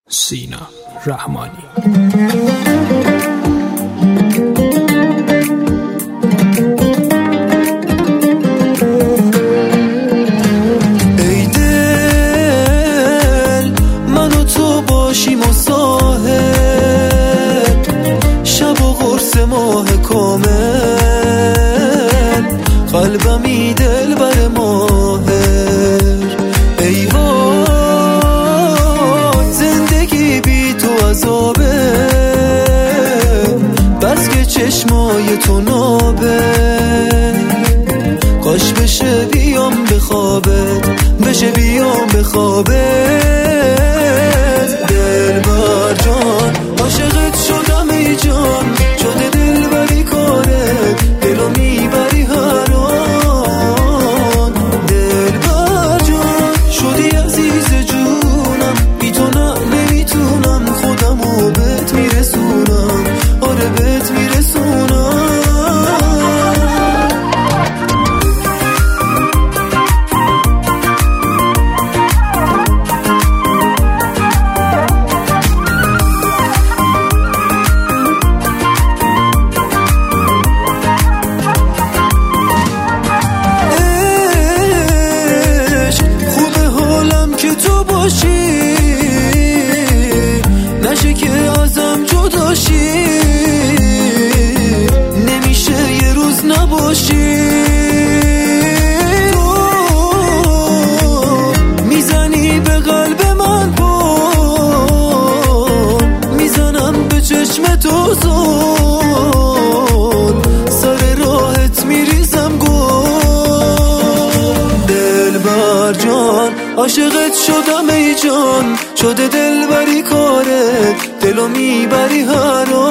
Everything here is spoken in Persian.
سینا رحمانی. ای دل من و تو باشیم و ساحل، شب و قرص ماه کامل، قلبمی دل بر ماهر. ای وای زندگی بی تو عذابه، بس که چشمای تو نابه. کاش بشه بیام به خوابت، بشه بیام به خوابت. دلبر جان عاشقت شدم ای جان، شده دلبری کارت، دلو میبری هر آن. دلبر جان شدی عزیز جونم، بی تو نه نمیتونم خودمو بهت میرسونم، آره بهت میرسونم. نشه که ازم جداشی، نمیشه یه روز نباشی. تو میزنی به قلب من پل، میزنم به چشم تو زل، سر راهت میریزم گل. دلبر جان عاشقت شدم ای جان، شده دلبری کارت، دلو میبری هر